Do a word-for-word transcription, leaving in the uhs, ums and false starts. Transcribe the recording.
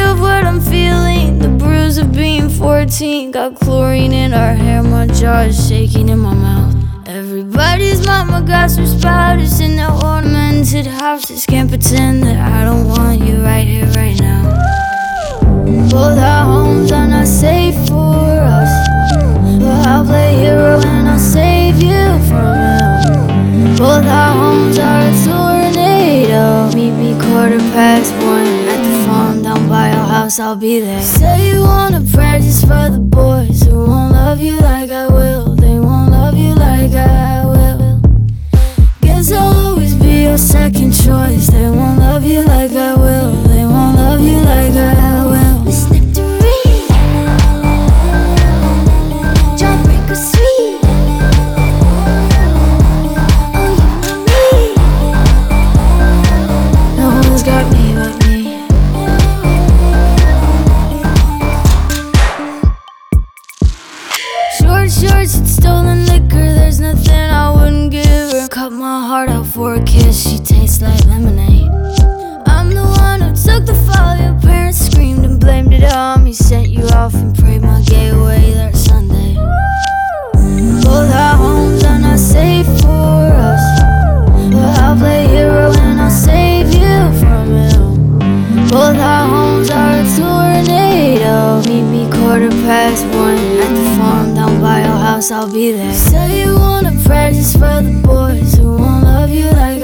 of what I'm feeling, the bruise of being fourteen. Got chlorine in our hair, my jaw is shaking in my mouth. Everybody's mama got some spouters in their ornamented houses. Can't pretend that I don't want you right here, right now. Both our homes are not safe for us, but I'll play hero and I'll save you from hell. Both our homes are a tornado. Meet me quarter past one at the farm down by our house, I'll be there. Say you wanna practice for the boys who won't love you like I will. They won't love you like I will. Guess I'll always be your second choice. They won't love you like I will. They won't love you like I will. Listening to me, Jawbreaker sweet. Oh, you and me. No one's got me but me. Short shorts and stolen liquor, there's nothing I wouldn't give her. Cut my heart out for a kiss, she tastes like lemonade. I'm the one who took the fall, your parents screamed and blamed it on me. Sent you off and prayed my gay away that Sunday. Both our homes are not safe for us, but I'll play hero and I'll save you from him. Both our homes are a tornado. Meet me quarter past one at the farm down by your house, I'll be there. Say you wanna practice for the boys who won't love you like